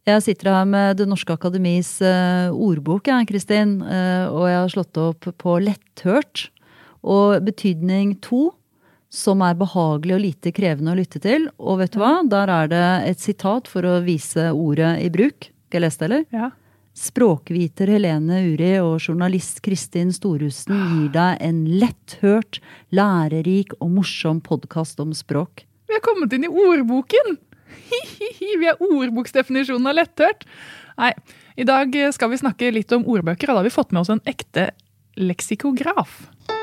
Jeg sitter her med Det Norske Akademis ordbok, Kristin, og jeg har slått opp på letthørt, og betydning 2, som behagelig og lite krevende å lytte til. Og vet du hva? Der det et sitat for å vise ordet i bruk. Skal jeg lese det, eller? Ja. Språkviter Helene Uri og journalist Kristin Storhusen gir deg en letthørt, lærerik og morsom podcast om språk. Vi har kommet inn i ordboken! Vi har ordboksdefinisjonen av letthørt. Nei, i dag skal vi snakke litt om ordbøker, og da har vi fått med oss en ekte leksikograf.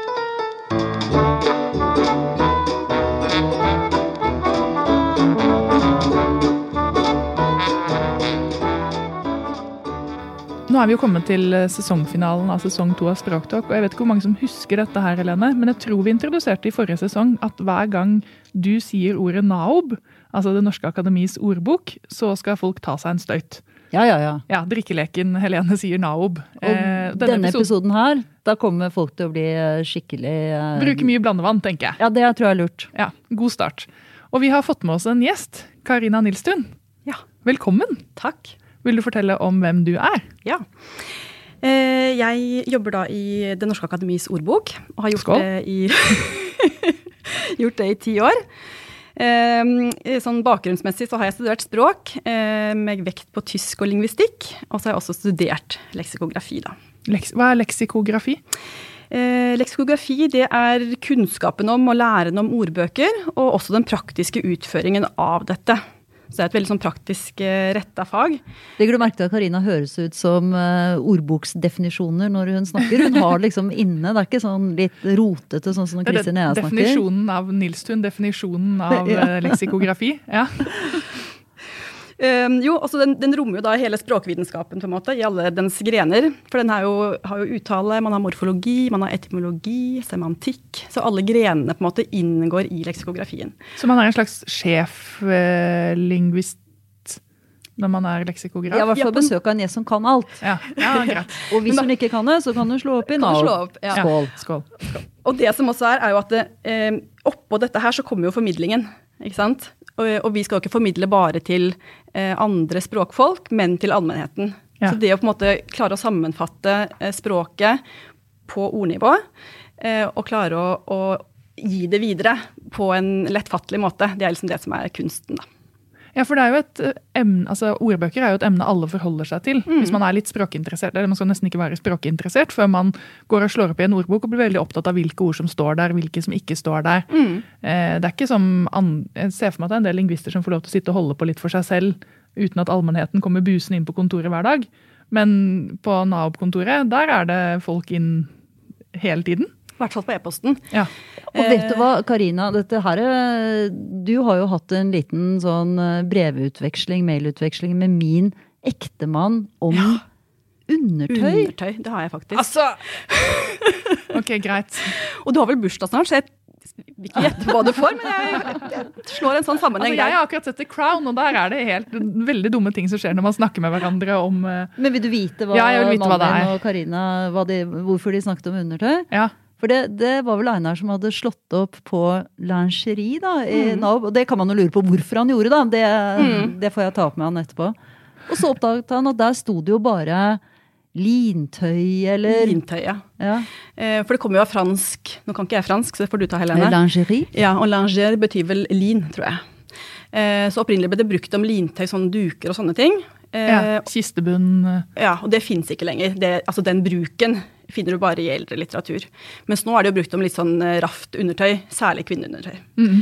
Nå vi jo kommet til sesongfinalen av sesong 2 av Språktalk, og jeg vet ikke hvor mange som husker dette her, Helene, men jeg tror vi introduserte i forrige sesong at hver gang du sier ordet naob, altså Det Norske Akademis ordbok, så skal folk ta seg en støyt. Ja. Ja, drikkeleken Helene sier naob. Og denne episoden her, da kommer folk til å bli skikkelig... Bruke mye blandevann, tenker jeg. Ja, det tror jeg lurt. Ja, god start. Og vi har fått med oss en gjest, Karina Nilstuen. Ja. Velkommen. Takk. Vil du fortelle om hvem du er? Ja. Jeg jobber da i Det Norske Akademis ordbok, og har gjort det gjort det i 10 år. Sånn bakgrunnsmessig så har jeg studert språk, med vekt på tysk og lingvistikk, og så har jeg også studert leksikografi da. Hva leksikografi? Leksikografi, det kunnskapen om og læren om ordbøker, og også den praktiske utføringen av dette. Så det et veldig sånn praktisk rettet fag. Legger du merke til at Karina høres ut som ordboksdefinisjoner når hun snakker? Hun har det liksom inne, det ikke sånn litt rotete, sånn som Kristin og jeg snakker. Definisjonen av Nilstuen, definisjonen av leksikografi, ja. Jo, altså den rommer jo da hele språkvitenskapen på en måte, i alle dens grener. For den har jo uttale, man har morfologi, man har etymologi, semantikk. Så alle grenene på en måte inngår i leksikografien. Så man en slags sjeflingvist når man leksikograf? Ja, i hvert fall besøk av en gjest som kan alt. Ja, greit. Og hvis hun ikke kan det, så kan hun slå opp i nav. Ja. Skål. Og det som også jo at oppå dette her så kommer jo formidlingen, ikke sant? Og vi skal jo ikke formidle bare til andre språkfolk, men til allmennheten. Ja. Så det å på en måte klare å sammenfatte språket på ordnivå, og klare å gi det videre på en lettfattelig måte, det liksom det som kunsten da. Ja, for det jo et emne, altså ordbøker jo et emne alle forholder seg til, hvis man litt språkinteressert, eller man skal nesten ikke være språkinteressert, før man går og slår opp i en ordbok og blir veldig opptatt av hvilke ord som står der, hvilke som ikke står der. Det ikke som, jeg ser for meg at det en del lingvister som får lov til å sitte og holde på litt for seg selv, uten at allmennheten kommer busen inn på kontoret hver dag, men på NAOB-kontoret, der det folk inn hele tiden. I hvert fall på e-posten. Ja. Og vet du hva, Karina, dette her, du har jo hatt en liten sånn brevutveksling, mailutveksling med min ektemann om undertøy. Undertøy, det har jeg faktisk. Altså! Ok, greit. Og du har vel bursdag snart, så jeg vil ikke gjette hva du får, men jeg slår en sånn sammenheng. Altså, jeg har akkurat sett The Crown, og der det helt veldig dumme ting som skjer når man snakker med hverandre om... Men vil du vite hva mannen og Karina, hvorfor de snakket om undertøy? Ja. For det var vel Einar som hadde slått opp på lingerie da, i NAOB, og det kan man jo lure på hvorfor han gjorde da, det får jeg ta opp med han etterpå. Og så oppdaget han at der stod det jo bare lintøy, eller... Lintøy, ja. For det kommer jo av fransk, nå kan ikke jeg fransk, så det får du ta, Helene. Lingerie? Ja, og linger betyr vel lin, tror jeg. Så opprinnelig ble det brukt om lintøy, sånne duker og sånne ting. Kistebunn. Ja, og det finnes ikke lenger. Altså den bruken finner du bare i eldre litteratur. Mens nå det jo brukt om litt sånn raft undertøy, særlig kvinneundertøy.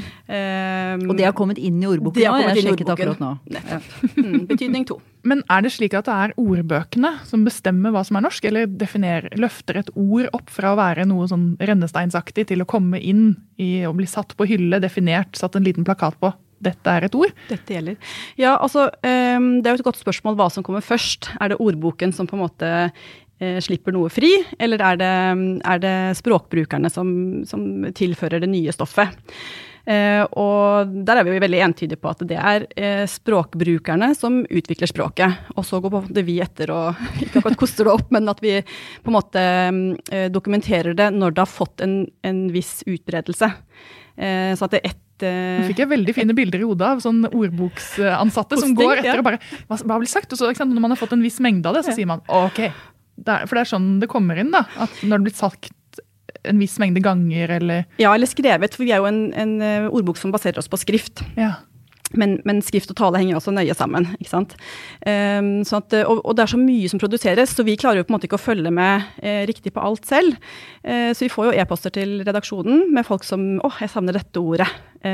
Og det har kommet inn i ordboken nå, jeg sjekket akkurat nå. Betydning 2. Men det slik at det ordbøkene som bestemmer hva som norsk, eller løfter et ord opp fra å være noe sånn rennesteinsaktig til å komme inn i å bli satt på hylle, definert, satt en liten plakat på? Dette et ord? Dette gjelder. Ja, altså, det jo et godt spørsmål hva som kommer først. Det ordboken som på en måte slipper noe fri, eller det språkbrukerne som tilfører det nye stoffet? Og der vi veldig entydige på at det språkbrukerne som utvikler språket. Og så går på en måte vi etter og ikke akkurat koster det opp, men at vi på en måte dokumenterer det når det har fått en viss utbredelse. Så at det Nå fikk jeg veldig fine bilder i hodet av sånn ordboksansatte som går etter og bare, hva blir sagt? Og så når man har fått en viss mengde av det, så sier man, ok, for det sånn det kommer inn da, at når det blir sagt en viss mengde ganger, eller... Ja, eller skrevet, for vi jo en ordbok som baserer oss på skrift. Ja. Men skrift og tale henger også nøye sammen, ikke sant? Så at, og det så mye som produseres, så vi klarer jo på en måte ikke å følge med riktig på alt selv. Så vi får jo e-poster til redaksjonen med folk som, jeg savner dette ordet,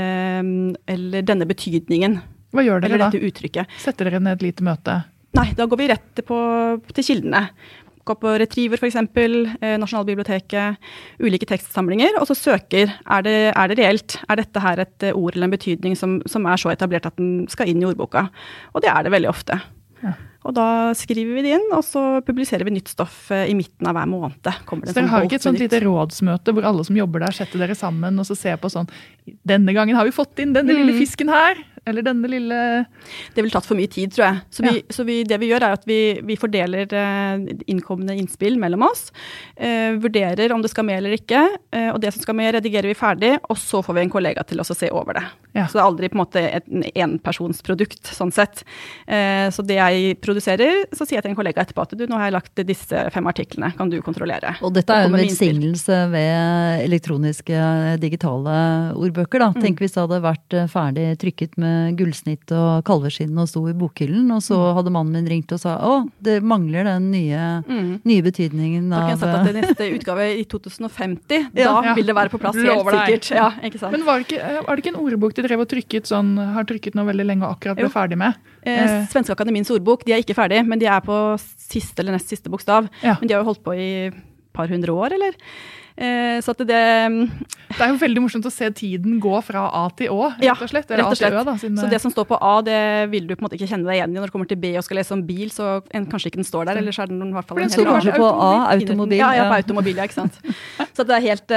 eller denne betydningen. Hva gjør dere da? Eller dette uttrykket. Setter dere ned et lite møte? Nei, da går vi rett til kildene. Gå på Retriever for eksempel, Nasjonalbiblioteket, ulike tekstsamlinger, og så søker, det reelt? Dette her et ord eller en betydning som så etablert at den skal inn i ordboka? Og det det veldig ofte. Ja. Og da skriver vi det inn, og så publiserer vi nytt stoff i midten av hver måned. Så dere har ikke et sånt lite rådsmøte hvor alle som jobber der setter dere sammen og så ser på sånn, denne gangen har vi fått inn denne lille fisken her, eller denne lille... Det vil tatt for mye tid, tror jeg. Så det vi gjør at vi fordeler innkommende innspill mellom oss, vurderer om det skal med eller ikke, og det som skal med redigerer vi ferdig, og så får vi en kollega til å se over det. Ja. Så det aldri på en måte et enpersonsprodukt, sånn sett. Så det jeg produserer, så sier jeg til en kollega etterpå at nå har jeg lagt disse 5 artiklene, kan du kontrollere? Og dette jo en velsignelse ved elektroniske digitale ordbøker da. Tenk hvis det hadde vært ferdig trykket med gullsnitt og kalveskinn og sto i bokhyllen, og så hadde mannen min ringt og sa, det mangler den nye betydningen av... Da kan jeg sagt at det neste utgave i 2050, da vil det være på plass helt sikkert. Ja, ikke sant? Men var det ikke en ordbok de drev og har trykket nå veldig lenge og akkurat ble ferdig med? Svenske Akademiens ordbok, de ikke ferdig, men de på siste eller nest siste bokstav. Ja. Men de har jo holdt på i et par hundre år, eller? Så at det jo veldig morsomt å se tiden gå fra A til Å, rett og slett. Rett og slett. A til Ø, da, så det som står på A, det vil du på en måte ikke kjenne deg igjen i. Når du kommer til B og skal lese om bil, så kanskje ikke den står der, eller så den i hvert fall... Den står kanskje på A, automobil. Ja, på automobil, ja, ikke sant. Så det helt,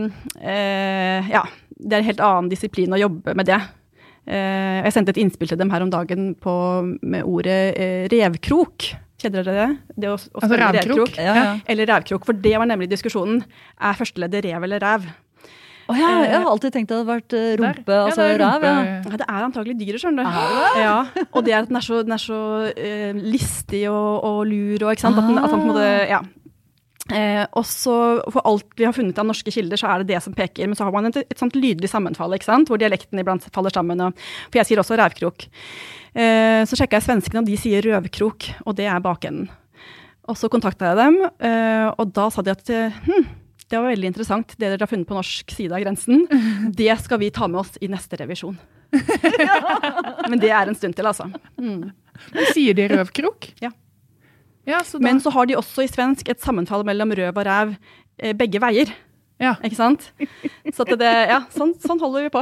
det en helt annen disiplin å jobbe med det. Jeg sendte et innspill til dem her om dagen med ordet revkrok. Kjenner dere det? Det å spille revkrok. Eller revkrok, for det var nemlig diskusjonen. Førsteleddet rev eller ræv? Jeg har alltid tenkt at det hadde vært rumpe, altså ræv. Ja, det antagelig dyret, skjønner du. Ja, og det at den så listig og lur, og ikke sant? At han på en måte, og så for alt vi har funnet av norske kilder, så det som peker, men så har man et sånt lydelig sammenfall, ikke sant? Hvor dialekten iblant faller sammen, for jeg sier også revkrok. Så sjekket jeg svenskene, og de sier røvkrok, og det bakenden. Og så kontaktet jeg dem, og da sa de at det var veldig interessant, det dere har funnet på norsk side av grensen, det skal vi ta med oss i neste revisjon. Men det en stund til, altså. Men sier de røvkrok? Ja. Men så har de også i svensk et sammenfall mellom røv og ræv begge veier. Ja. Ikke sant? Så sånn holder vi på.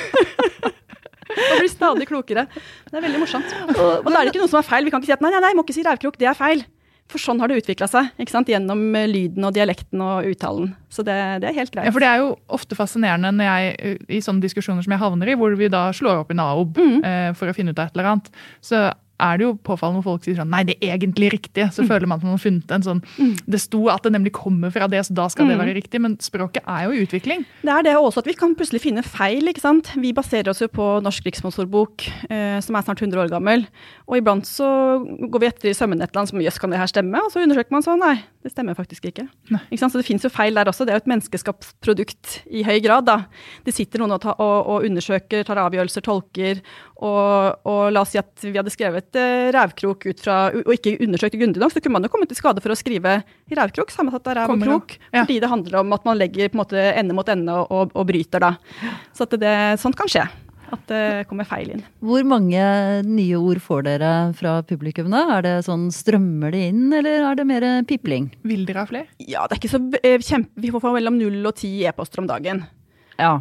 Og blir stadig klokere. Det veldig morsomt. Og da det ikke noe som feil. Vi kan ikke si at nei, må ikke si revkrok, det feil. For sånn har det utviklet seg, ikke sant? Gjennom lyden og dialekten og uttalen. Så det helt greit. Ja, for det jo ofte fascinerende når jeg, i sånne diskusjoner som jeg havner i, hvor vi da slår opp i NAOB for å finne ut av et eller annet, så det jo påfallende når folk sier sånn, nei, det egentlig riktig. Så føler man at man har funnet en sånn, det sto at det nemlig kommer fra det, så da skal det være riktig, men språket jo i utvikling. Det det også at vi kan plutselig finne feil, ikke sant? Vi baserer oss jo på Norsk riksmålsordbok, som snart 100 år gammel, og iblant så går vi etter i sømmen et eller annet som, jøss, kan det her stemme? Og så undersøker man sånn, nei, det stemmer faktisk ikke. Ikke sant? Så det finnes jo feil der også, det jo et menneskeskapt produkt i høy grad da. Det sitter noen og undersøker, tar avgjørelser, tolker, og la oss si at vi hadde skrevet revkrok ut fra, og ikke undersøkt grundig nok, så kunne man jo komme til skade for å skrive i revkrok, sammensatt av rev og krok, fordi det handler om at man legger på en måte ende mot ende og bryter da. Så at sånt kan skje, at det kommer feil inn. Hvor mange nye ord får dere fra publikumene? Det sånn, strømmer det inn, eller det mer pipling? Vil dere ha flere? Ja, det ikke så vi får mellom 0 og 10 e-poster om dagen. Ja.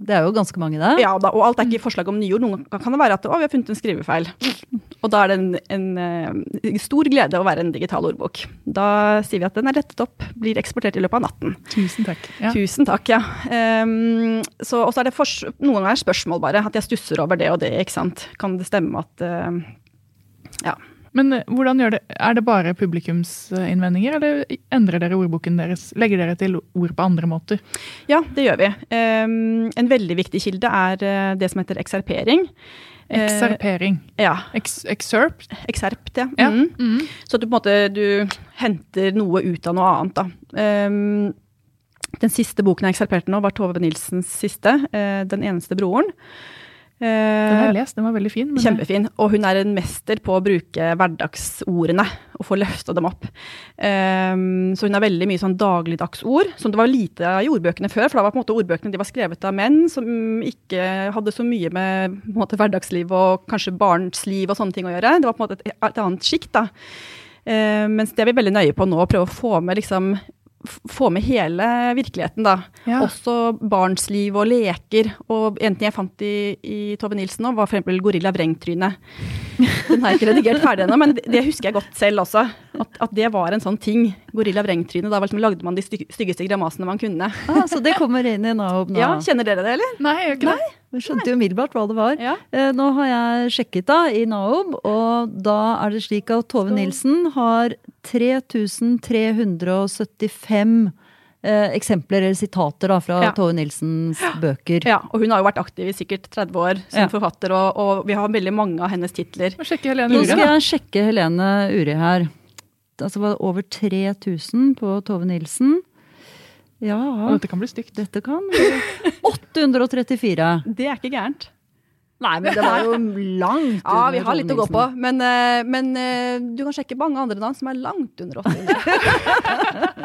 Det er jo ganske mange der. Ja, da, og alt er ikke forslag om nyord. Noen kan det være at vi har funnet en skrivefeil. Og da er det en stor glede å være en digital ordbok. Da sier vi at den er rettet opp, blir eksportert i løpet av natten. Tusen takk. Ja. Tusen takk, ja. Og så er det noen ganger spørsmål bare, at jeg stusser over det og det, ikke sant? Kan det stemme at, ja. Men hvordan gjør det? Er det bare publikumsinnvendinger, eller endrer dere ordboken deres? Legger dere til ord på andre måter? Ja, det gjør vi. En veldig viktig kilde er det som heter ekserpering. Ekserpering? Ja. Excerpt? Ekserpt, ja. Ja. Så at du på en måte du henter noe ut av noe annet, da. Den siste boken jeg ekserperte nå var Tove Nilsens siste, Den eneste broren. Den har jeg lest, den var veldig fin. Kjempefin, og hun er en mester på å bruke hverdagsordene og få løftet dem opp. Så hun har veldig mye sånn dagligdagsord, som det var lite i ordbøkene før, for da var på en måte ordbøkene de var skrevet av menn som ikke hadde så mye med på en måte, hverdagsliv og kanskje barnsliv og sånne ting å gjøre. Det var på en måte et annet skikt da. Mens det er vi veldig nøye på nå, å prøve å få med hele virkeligheten da. Ja. Også barnsliv og leker. Og en ting jeg fant i Tove Nilsen nå, var for eksempel gorilla vrengtryne. Den har jeg ikke redigert ferdig ennå, men det husker jeg godt selv også. At det var en sånn ting. Gorilla vrengtryne, da lagde man de styggeste grimasene man kunne. Så det kommer inn i Naob nå? Ja, kjenner dere det, eller? Nei, jeg gjør ikke det. Vi skjønte jo umiddelbart hva det var. Ja. Nå har jeg sjekket da i Naob, og da er det slik at Tove Nilsen har 3375 eksempler eller sitater da, fra Tove Nilsens bøker. Ja, og hun har jo vært aktiv i sikkert 30 år som forfatter, og vi har veldig mange av hennes titler. Nå skal jeg sjekke Helene Uri her. Altså det var over 3000 på Tove Nilsen. Ja, og dette kan bli stygt. Dette kan 834. Det er ikke gærent. Nei, men det var jo langt under. Ja, vi har litt å gå på, men du kan sjekke mange andre navn som er langt under 800.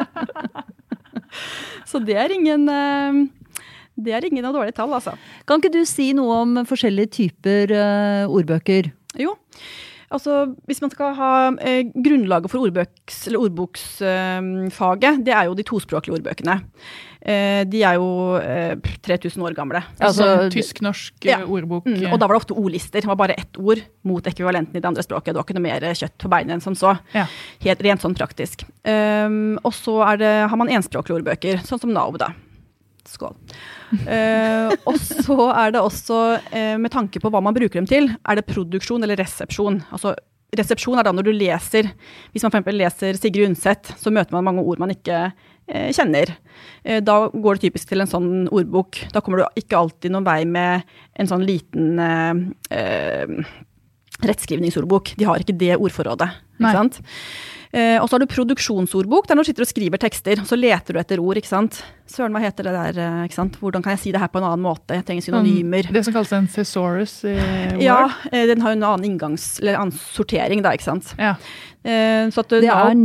Så det er ingen av dårlige tall, altså. Kan ikke du si noe om forskjellige typer ordbøker? Jo. Altså, hvis man skal ha grunnlaget for ordboksfaget, det er jo de tospråklige ordbøkene. De er jo 3000 år gamle. Altså tysk-norsk ordbok. Og da var det ofte ordlister. Det var bare ett ord mot ekvivalenten i det andre språket. Det var ikke noe mer kjøtt på beinet enn som så. Ja. Helt rent sånn praktisk. Og så har man enspråklige ordbøker, sånn som Naob da. Skål. Og så er det også, med tanke på hva man bruker dem til, er det produksjon eller resepsjon. Altså, resepsjon er da når du leser, hvis man for eksempel leser Sigrid Undset, så møter man mange ord man ikke kjenner. Da går det typisk til en sånn ordbok. Da kommer du ikke alltid noen vei med en sånn liten rettskrivningsordbok. De har ikke det ordforrådet, ikke sant? Og så har du produksjonsordbok, der når du sitter og skriver tekster, så leter du etter ord, ikke sant? Søren, hva heter det der, ikke sant? Hvordan kan jeg si det her på en annen måte? Jeg trenger synonymer. Det som kalles en thesaurus i Word? Ja, den har jo en annen eller annen sortering da, ikke sant? Ja. Så at det er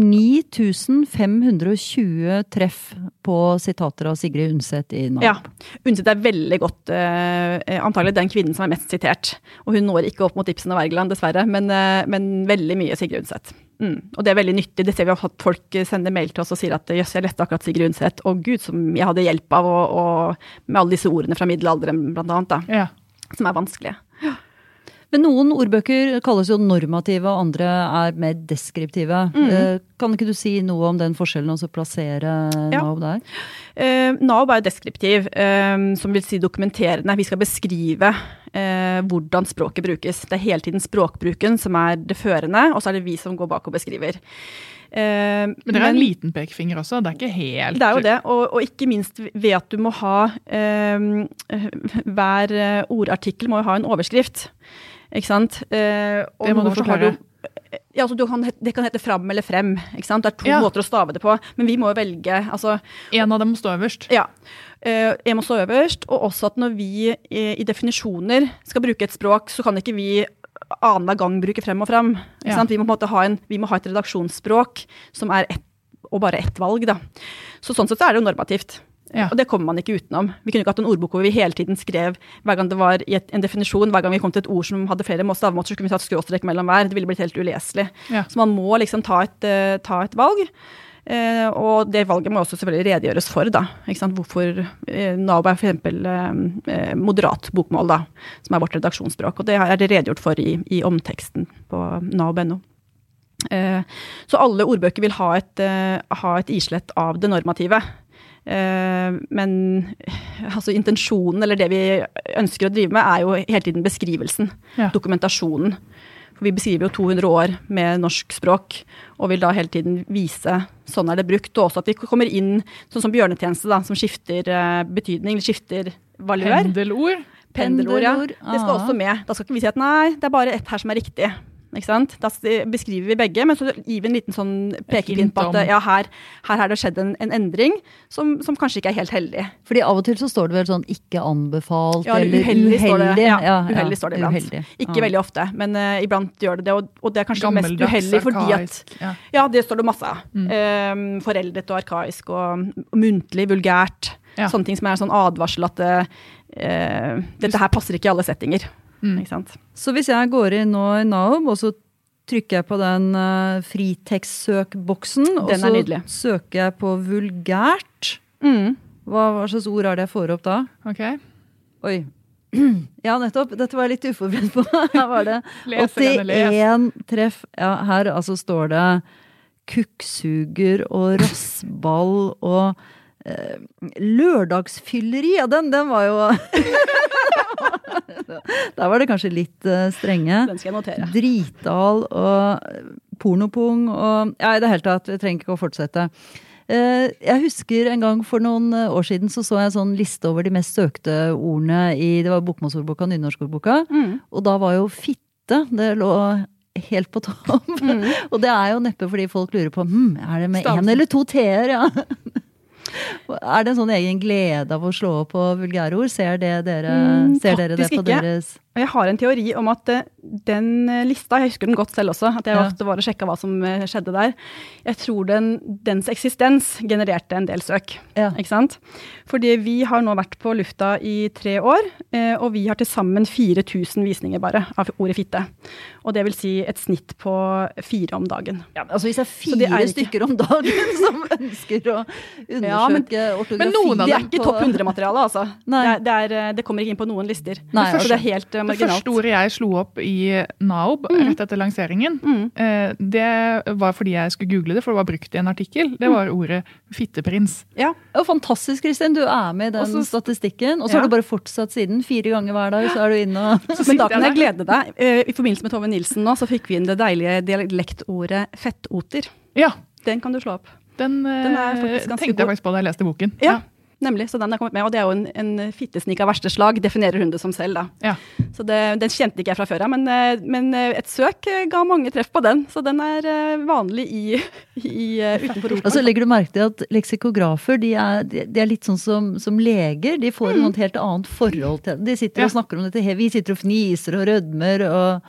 9520 treff på sitater av Sigrid Undset i Naob. Ja, Undset er veldig godt, antagelig den kvinnen som er mest sitert. Og hun når ikke opp mot Ibsen og Wergeland, dessverre, men veldig mye Sigrid Undset. Og det er veldig nyttig. Det ser vi at folk sender mail til oss og sier at jøss, jeg lette akkurat Sigrid Undset, og Gud, som jeg hadde hjelp av, og med alle disse ordene fra middelalderen, blant annet, da, som er vanskelige. Ja. Men noen ordbøker kalles jo normative, og andre er mer deskriptive. Kan ikke du si noe om den forskjellen, og så plassere Naob der? Naob er deskriptiv, som vil si dokumenterende. Vi skal beskrive hvordan språket brukes. Det er hele tiden språkbruken som er det førende, og så er det vi som går bak og beskriver. Men det er en liten pekefinger også, det er ikke helt... Det er jo det, og ikke minst ved at du må ha, hver ordartikkel må jo ha en overskrift, ikke sant? Det må du forklare. Ja, altså det kan hete fram eller frem, ikke sant? Det er to måter å stave det på, men vi må jo velge, altså... En av dem må stå øverst. Ja, en må stå øverst, og også at når vi i definisjoner skal bruke et språk, så kan ikke vi annenhver gang bruke frem og frem. Ikke sant? Vi må på en måte ha et redaksjonsspråk som er bare ett valg, da. Så sånn sett så er det jo normativt. Ja. Og det kommer man ikke utenom. Vi kunne ikke hatt en ordbok hvor vi hele tiden skrev hver gang det var i en definisjon, hver gang vi kom til et ord som hadde flere stavemåter, så kunne vi ta et skråstrek mellom hver. Det ville blitt helt uleselig. Ja. Så man må liksom ta et valg. Og det valget må også selvfølgelig redegjøres for, da. Ikke sant? Hvorfor NAOB for eksempel moderat bokmål, da, som vårt redaksjonsspråk. Og det det redegjort for i omteksten på NAOB.no. Så alle ordbøker vil ha et islett av det normative. Men altså intensjonen, eller det vi ønsker å drive med, jo hele tiden beskrivelsen, dokumentasjonen. For vi beskriver jo 200 år med norsk språk, og vil da hele tiden vise sånn det brukt, og også at vi kommer inn, sånn som bjørnetjeneste da, som skifter betydning, skifter valør. Pendelord, ja. Det skal også med. Da skal ikke vi si at nei, det bare ett her som riktig. Ikke sant? Da beskriver vi begge, men så gir vi en liten sånn pekepinn på at her har det skjedd en endring som kanskje ikke helt heldig. Fordi av og til så står det vel sånn ikke anbefalt, eller uheldig. Står det. Uheldig står det iblant. Uheldig. Ikke veldig ofte, men iblant gjør det, og det kanskje mest uheldig fordi at det står det masse av. Foreldet og arkaisk og muntlig, vulgært. Sånne ting som sånn advarsel at dette her passer ikke i alle settinger. Ikke sant? Så hvis jeg går inn nå i NAOB, og så trykker jeg på den fritekstsøkboksen, og så søker jeg på vulgært. Hva slags ord det jeg får opp da? Ok. Oi. Ja, nettopp. Dette var jeg litt uforberedt på. Her var det 81 treff. Ja, her altså står det kukksuger og rassball og lørdagsfylleri. Ja, den var jo... Der var det kanskje litt strenge. Den skal jeg notere. Dritdal og pornopung og i det hele tatt, jeg trenger ikke å fortsette. Jeg husker en gang for noen år siden så jeg en sånn liste over de mest søkte ordene det var bokmålsordboka, nynorskordboka, og da var jo fitte, det lå helt på topp. Og det jo neppe fordi folk lurer på, det med en eller to t-er, ja. Det en sånn egen glede av å slå opp på vulgærord? Ser dere det på deres... Jeg har en teori om at den lista, jeg husker den godt selv også, at jeg ofte var og sjekket hva som skjedde der. Jeg tror dens eksistens genererte en del søk, ikke sant? Fordi vi har nå vært på lufta i 3 år, og vi har til sammen 4000 visninger bare av ordet fitte. Og det vil si et snitt på 4 om dagen. Ja, altså hvis det 4 stykker om dagen som ønsker å undersøke ortografi... Men noen av det ikke topp 100-materiale, altså. Det kommer ikke inn på noen lister. Nei, så det helt det første ordet jeg slo opp i NAOB rett etter lanseringen, det var fordi jeg skulle google det, for det var brukt i en artikkel. Det var ordet fitteprins. Ja, fantastisk, Kristin. Du med i den statistikken, og så har du bare fortsatt siden 4 ganger hver dag, så du inne og... Men da kan jeg glede deg. I forbindelse med Tove Nilsen nå, så fikk vi inn det deilige dialektordet fettoter. Ja. Den kan du slå opp. Den tenkte jeg faktisk på da jeg leste boken. Ja. Nemlig, så den kommet med, og det jo en fittesnik av verste slag, definerer hun det som selv da. Ja. Så den kjente ikke jeg fra før, men et søk ga mange treff på den, så den vanlig utenfor ordboka. Altså legger du merke til at leksikografer, de litt sånn som leger, de får et helt annet forhold til det. De sitter og snakker om dette, vi sitter og fniser og rødmer,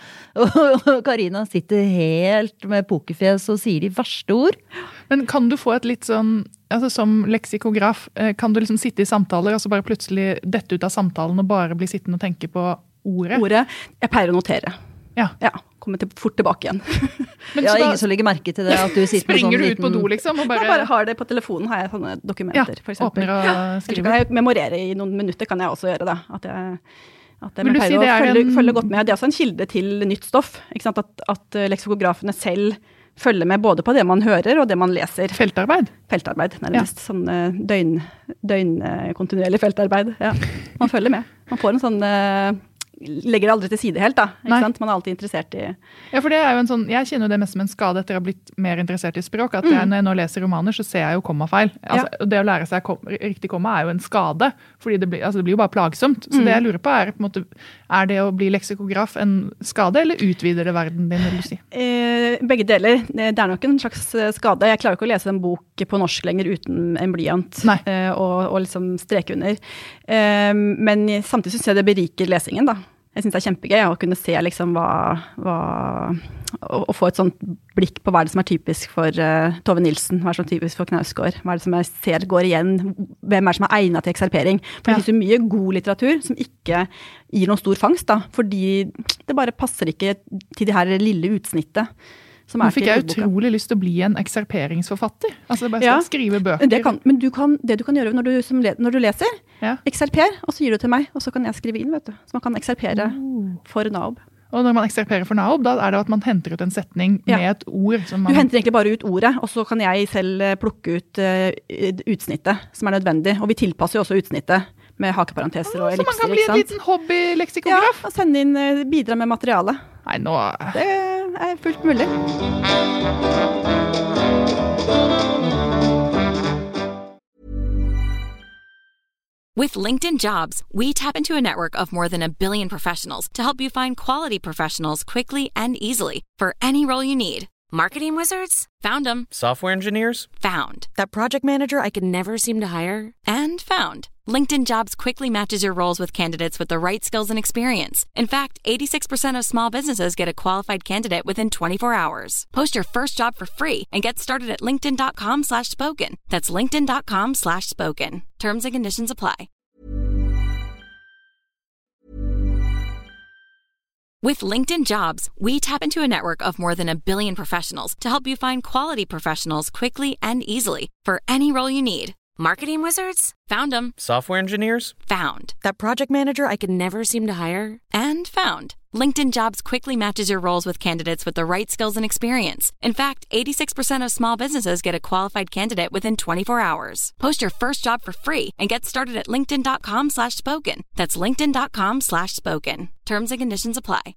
og Karina sitter helt med pokerfjes og sier de verste ord. Men kan du få et litt sånn, altså som leksikograf, kan du liksom sitte i samtaler og så bare plutselig dette ut av samtalen og bare bli sittende og tenke på ordet? Jeg pleier å notere. Ja. Kommer fort tilbake igjen. Men ingen som legger merke til det, at du sitter med sånn liten... Springer du ut på do liksom? Og Jeg bare har det på telefonen, har jeg sånne dokumenter, for eksempel. Åpner og skriver. Kan jeg memorere i noen minutter, kan jeg også gjøre det. At jeg Vil du si det følge godt med. Det også en kilde til nytt stoff, ikke sant? At leksikografene selv følger med både på det man hører og det man leser. Feltarbeid, nærmest. Sånn døgnkontinuerlig feltarbeid. Ja. Man følger med. Man får en sånn... legger det aldri til side helt da, ikke sant? Man alltid interessert i... Ja, for det jo en sånn, jeg kjenner jo det mest som en skade etter å ha blitt mer interessert i språk, at når jeg nå leser romaner, så ser jeg jo kommafeil. Altså, det å lære seg riktig komma jo en skade, fordi det blir jo bare plagsomt. Så det jeg lurer på på en måte, det å bli leksikograf en skade, eller utvider det verden din, vil du si? Begge deler. Det nok en slags skade. Jeg klarer ikke å lese en bok på norsk lenger uten en blyant og liksom streke under. Men samtidig synes jeg det beriker lesingen da. Jeg synes det kjempegøy å kunne se liksom og få et sånt blikk på hva det som typisk for Tove Nilsen, hva som typisk for Knausgård, hva det som jeg ser går igjen, hvem som egnet til ekserpering. For det finnes jo mye god litteratur som ikke gir noen stor fangst da, fordi det bare passer ikke til det her lille utsnittet. Nå fikk jeg utrolig lyst til å bli en ekserperingsforfatter. Altså bare skrive bøker. Men det du kan gjøre når du leser, ekserper, og så gir du til meg, og så kan jeg skrive inn, vet du. Så man kan ekserpere for NAOB. Og når man ekserperer for NAOB, da er det at man henter ut en setning med et ord. Som Du henter egentlig bare ut ordet, og så kan jeg selv plukke ut utsnittet som er nødvendig. Og vi tilpasser jo også utsnittet med hakeparenteser og ellipser. Så man kan bli en liten hobbyleksikograf? Ja, sende inn, bidra med materiale. Nei, nå... Det er fullt mulig. With LinkedIn Jobs, we tap into a network of more than 1 billion professionals to help you find quality professionals quickly and easily for any role you need. Marketing wizards? Found them. Software engineers? Found. That project manager I could never seem to hire? And found. LinkedIn Jobs quickly matches your roles with candidates with the right skills and experience. In fact, 86% of small businesses get a qualified candidate within 24 hours. Post your first job for free and get started at linkedin.com/spoken. That's linkedin.com/spoken. Terms and conditions apply. With LinkedIn Jobs, we tap into a network of more than 1 billion professionals to help you find quality professionals quickly and easily for any role you need. Marketing wizards? Found them. Software engineers? Found. That project manager I could never seem to hire? And found. LinkedIn Jobs quickly matches your roles with candidates with the right skills and experience. In fact, 86% of small businesses get a qualified candidate within 24 hours. Post your first job for free and get started at linkedin.com/spoken. That's linkedin.com/spoken. Terms and conditions apply.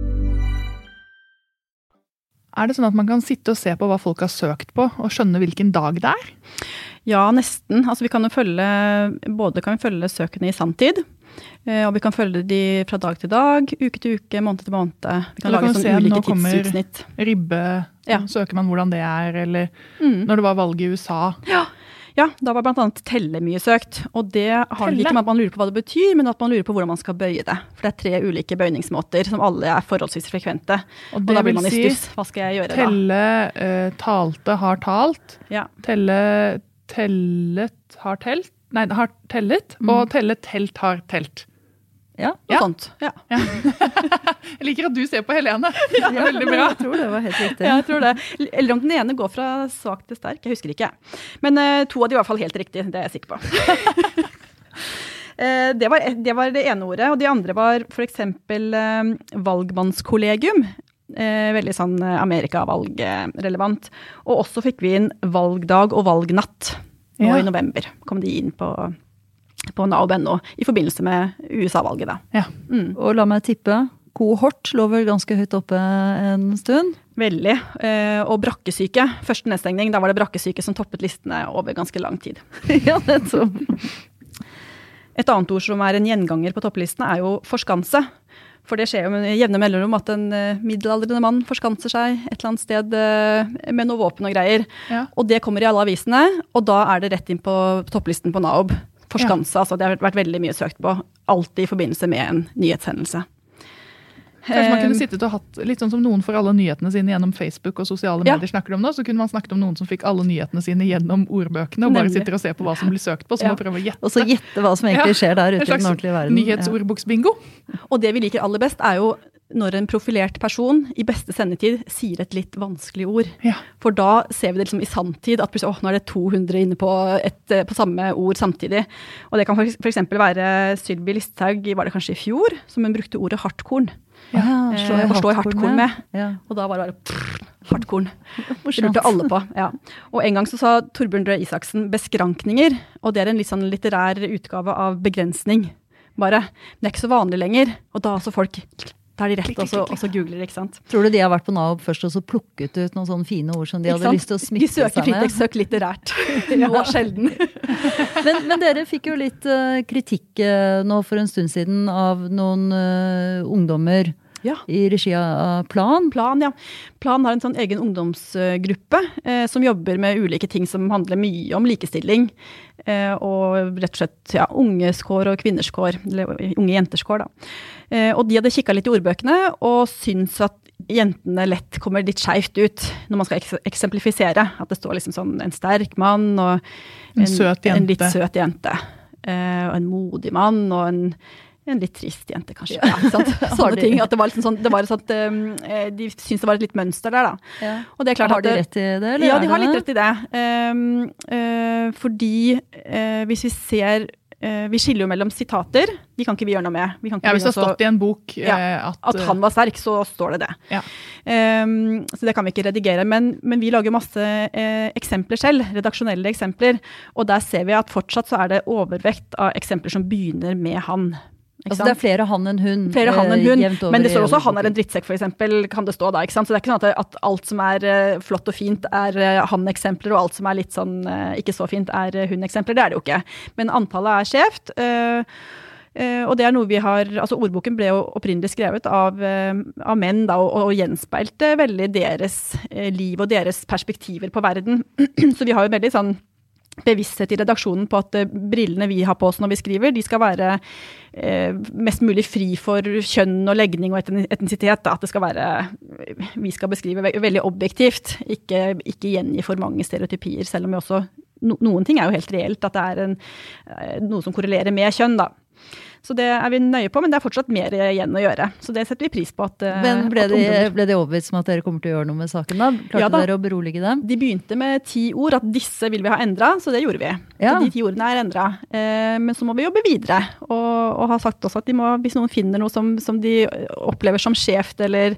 Er det sånn at man kan sitte og se på hva folk har søkt på, og skjønne hvilken dag det er? Ja, nesten. Altså, vi kan følge søkene i sanntid, og vi kan følge de fra dag til dag, uke til uke, måned til måned. Vi kan lage sånn ulike tidsutsnitt. Ribbe, søker man hvordan det er, eller når det var valg i USA. Ja, da var blant annet telle mye søkt, og det har ikke med at man lurer på hva det betyr, men at man lurer på hvordan man skal bøye det. For det er 3 ulike bøyningsmåter som alle er forholdsvis frekvente. Og da blir man i stuss. Hva skal jeg gjøre da? Telle, talte, har talt. Ja. Telle, tellet, har telt. Nei, har tellet. Og telle, telt, har telt. Ja, noe sånt. Ja. Jeg liker at du ser på Helene. Det er veldig bra. Jeg tror det var helt riktig. Ja, jeg tror det. Eller om den ene går fra svak til sterk, jeg husker ikke. Men 2 av de var i hvert fall helt riktig, det er jeg sikker på. Det var det ene ordet, og de andre var for eksempel valgmannskollegium. Veldig sånn Amerika-valgrelevant. Og også fikk vi inn valgdag og valgnatt nå i november. Kom de inn på NAOB.no i forbindelse med USA-valget da. Ja. Og la meg tippe, kohort lå vel ganske høyt oppe en stund? Veldig. Og brakkesyke, første nedstengning, da var det brakkesyke som toppet listene over ganske lang tid. Ja, det er sånn. Et annet ord som er en gjenganger på topplistene er jo forskanse. For det skjer jo med jevne mellomrom at en middelaldrende mann forskanser seg et eller annet sted med noe våpen og greier. Ja. Og det kommer i alle avisene, og da er det rett inn på topplisten på NAOB. Forskanse, altså det har vært veldig mye søkt på, alltid i forbindelse med en nyhetshendelse. Kanskje man kunne sittet og hatt, litt sånn som noen får alle nyhetene sine gjennom Facebook og sosiale medier snakker om nå, så kunne man snakket om noen som fikk alle nyhetene sine gjennom ordbøkene, og bare sitter og ser på hva som blir søkt på, så må prøve å gjette. Og så gjette hva som egentlig skjer der ute i den ordentlige verden. Nyhetsordboksbingo. Og det vi liker aller best er jo når en profilert person i beste sendetid sier et litt vanskelig ord. Ja. For da ser vi det liksom i sanntid, at nå er det 200 inne på samme ord samtidig. Og det kan for eksempel være Sylvi Listhaug, var det kanskje i fjor, som hun brukte ordet hardtkorn. Forstår jeg hardtkorn med. Ja. Og da var det bare hardtkorn. Det lurte alle på. Ja. Og en gang så sa Torbjørn Røe Isaksen beskrankninger, og det er en litt sånn litterær utgave av begrensning. Bare. Men det er ikke så vanlig lenger, og da har så folk... Da er de rett, og så googler de, ikke sant? Tror du de har vært på NAOB først og så plukket ut noen sånne fine ord som de hadde lyst til å smykke seg med? De søker fritekst, søker litterært. Nå sjelden. men dere fikk jo litt kritikk nå for en stund siden av noen ungdommer i regi av Plan. Plan har en sånn egen ungdomsgruppe som jobber med ulike ting som handler mye om likestilling. Og rett og slett unges kår og kvinners kår, eller unge jenters kår da. Og de hadde kikket litt i ordbøkene og syns at jentene lett kommer litt skjevt ut når man skal eksemplifisere. At det står liksom sånn en sterk mann og en litt søt jente. Og en modig mann og en en litt trist jente, kanskje. Ja, sant? Sånne ting. At det var liksom sånn, de syntes det var et litt mønster der, da. Ja. Og det er klart har de rett i det, eller? Ja, de har litt rett i det. Fordi hvis vi ser vi skiller jo mellom sitater, de kan ikke vi gjøre noe med. Vi kan ikke hvis det har stått i en bok at han var sterk, så står det det. Ja. Så det kan vi ikke redigere. Men vi lager masse eksempler selv, redaksjonelle eksempler, og der ser vi at fortsatt så er det overvekt av eksempler som begynner med han. Altså det er flere han enn hun. Flere han enn hun, men det står også han er en drittsekk for eksempel, kan det stå da, ikke sant? Så det er ikke sånn at alt som er flott og fint er han-eksempler, og alt som er litt sånn ikke så fint er hun-eksempler, det er det jo ikke. Men antallet er skjevt, og det er noe vi har, altså ordboken ble jo opprinnelig skrevet av menn da, og gjenspeilte veldig deres liv og deres perspektiver på verden. Så vi har jo veldig sånn bevissthet i redaksjonen på at brillene vi har på oss når vi skriver, de skal være mest mulig fri for kjønn og legning og etnisitet. At det skal være, vi skal beskrive veldig objektivt, ikke gjengi for mange stereotypier, selv om vi også, noen ting er jo helt reelt, at det er noe som korrelerer med kjønn da. Så det er vi nøye på, men det er fortsatt mer igjen å gjøre. Så det setter vi pris på. Men ble de overbevist om at dere kommer til å gjøre noe med saken da? Klarte dere å berolige dem? De begynte med 10 ord, at disse vil vi ha endret, så det gjorde vi. Ja. Så de 10 ordene er endret. Men så må vi jobbe videre, og har sagt også at de må, hvis noen finner noe som de opplever som skjevt, eller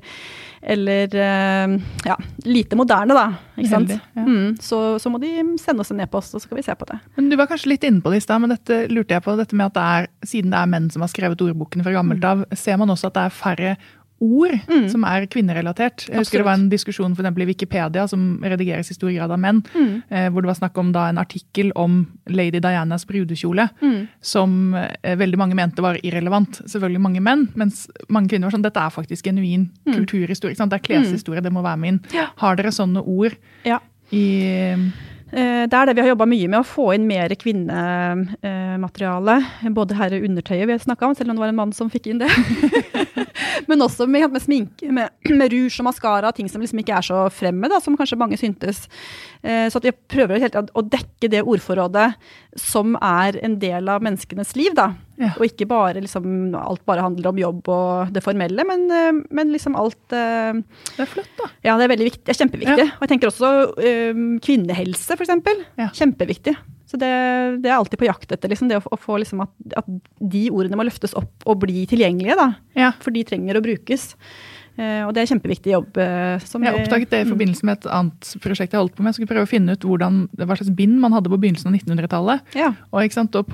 lite moderne da, ikke sant? Heldig, så må de sende oss en e-post, og så skal vi se på det. Men du var kanskje litt inne på det i sted, men dette lurte jeg på, dette med at det er, siden det er menn som har skrevet ordboken fra gammelt av, ser man også at det er færre ord som er kvinnerelatert. Jeg husker det var en diskusjon for eksempel i Wikipedia som redigeres i stor grad av menn, hvor det var snakk om da en artikkel om Lady Dianas brudekjole, som veldig mange mente var irrelevant. Selvfølgelig mange menn, mens mange kvinner var sånn, dette er faktisk genuin kulturhistorie, det er kleshistorie, det må være med inn. Har dere sånne ord i... Det er det vi har jobbet mye med, å få inn mer kvinnemateriale, både her i undertøyet vi har snakket om, selv om det var en mann som fikk inn det. Men også med sminke, med rouge og mascara, ting som liksom ikke er så fremme, da, som kanskje mange syntes. Så at vi prøver helt å dekke det ordforrådet som er en del av menneskenes liv, da. Ja. Og ikke bare liksom, alt bare handler om jobb og det formelle, men liksom alt... Det er flott da. Ja, det er veldig viktig, det er kjempeviktig. Og jeg tenker også kvinnehelse, for eksempel. Kjempeviktig. Så det er alltid på jakt etter, liksom, det å få liksom at de ordene må løftes opp og bli tilgjengelige, da. For de trenger å brukes. Og det er kjempeviktig jobb. Jeg oppdaget det i forbindelse med et annet prosjekt jeg holdt på med. Jeg skulle prøve å finne ut hva slags bind man hadde på begynnelsen av 1900-tallet. Og, ikke sant, og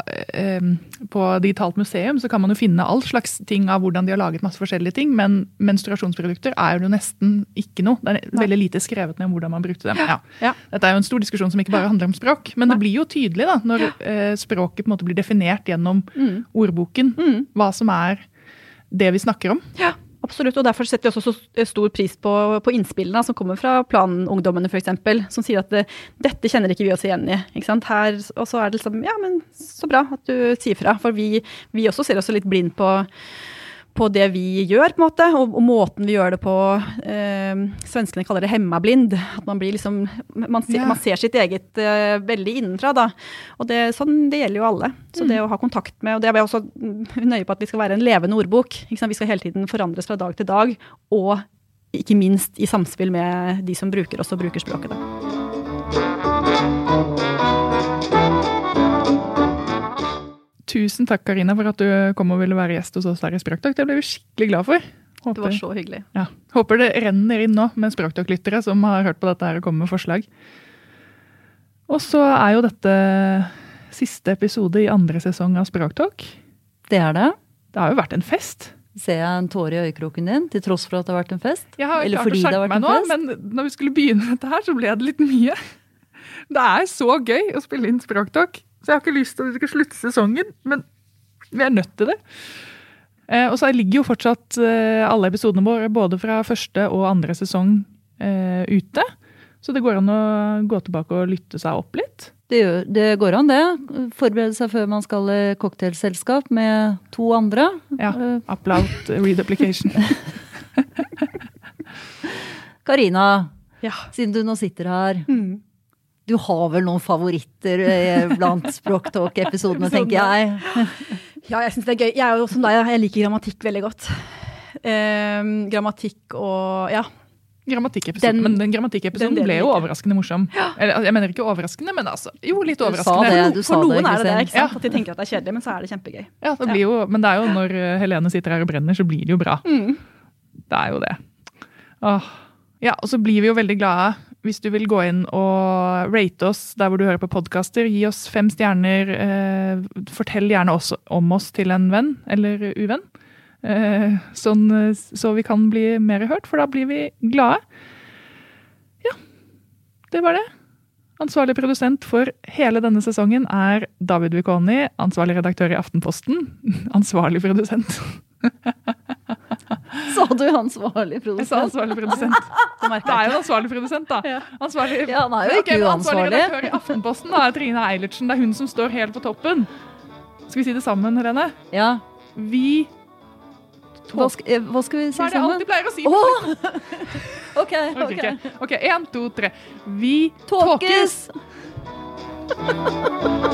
på Digitalt museum så kan man jo finne all slags ting av hvordan de har laget masse forskjellige ting, men menstruasjonsprodukter er jo nesten ikke noe. Det er veldig lite skrevet ned om hvordan man brukte dem. Dette er jo en stor diskusjon som ikke bare handler om språk, men det blir jo tydelig da, når språket på en måte blir definert gjennom ordboken, hva som er det vi snakker om. Ja. Absolutt, og derfor setter vi også så stor pris på innspillene som kommer fra planungdommene for eksempel, som sier at dette kjenner ikke vi oss igjen i, ikke sant? Her, og så er det liksom, ja, men så bra at du sier fra, for vi også ser oss litt blind på det vi gjør, på en måte, og måten vi gjør det på. Svenskene kaller det hemmablind, at man blir liksom, man ser sitt eget veldig innenfra da, og det gjelder jo alle. Så det å ha kontakt med, og det er vi også nøye på at vi skal være en levende ordbok, ikke sant? Vi skal hele tiden forandres fra dag til dag, og ikke minst i samspill med de som bruker oss og bruker språket da. Tusen takk, Karina, for at du kom og ville være gjest hos oss her i Språktalk. Det ble vi skikkelig glad for. Det var så hyggelig. Ja, håper det renner inn nå med Språktalk-lyttere som har hørt på dette her og kommer med forslag. Og så er jo dette siste episode i 2. sesong av Språktalk. Det er det. Det har jo vært en fest. Ser jeg en tåre i øyekroken din, til tross for at det har vært en fest? Jeg har klart å skjerpe meg nå, men når vi skulle begynne dette her, så ble det litt mye. Det er så gøy å spille inn Språktalk. Så jeg har ikke lyst til at vi skal slutte sesongen, men vi er nødt til det. Og så ligger jo fortsatt alle episodene våre, både fra 1. og 2. sesong ute. Så det går an å gå tilbake og lytte seg opp litt. Det går an det. Forberede seg før man skal i cocktailselskap med 2 andre. Ja, upload, reduplication. Karina, siden du nå sitter her, du har vel noen favoritter blant Språktalk-episodene, tenker jeg. Ja, jeg synes det gøy. Jeg jo som deg, jeg liker grammatikk veldig godt. Grammatikk og, ja. Men den grammatikkepisoden ble jo overraskende morsom. Ja. Eller, jeg mener ikke overraskende, men altså, jo litt overraskende. For noen det, ikke sant? At de tenker at det kjedelig, men så det kjempegøy. Ja, det blir jo, men det jo når Helene sitter her og brenner, så blir det jo bra. Det jo det. Ja, og så blir vi jo veldig glade hvis du vil gå inn og rate oss der hvor du hører på podcaster. Gi oss 5 stjerner. Fortell gjerne også om oss til en venn eller uvenn. Sånn, så vi kan bli mer hørt, for da blir vi glade. Ja, det var det. Ansvarlig produsent for hele denne sesongen David Vukoni, ansvarlig redaktør i Aftenposten. Ansvarlig produsent. Sa du ansvarlig produsent? Jeg sa ansvarlig produsent. Det jo en ansvarlig produsent, da. Ja, han jo ikke uansvarlig. Ansvarlig redaktør i Aftenposten Trine Eilertsen. Det hun som står helt på toppen. Skal vi si det sammen, Helene? Ja. Hva skal vi si sammen? Hva det jeg alltid pleier å si? Ok. Ok, 1, 2, 3. Vi tåkes!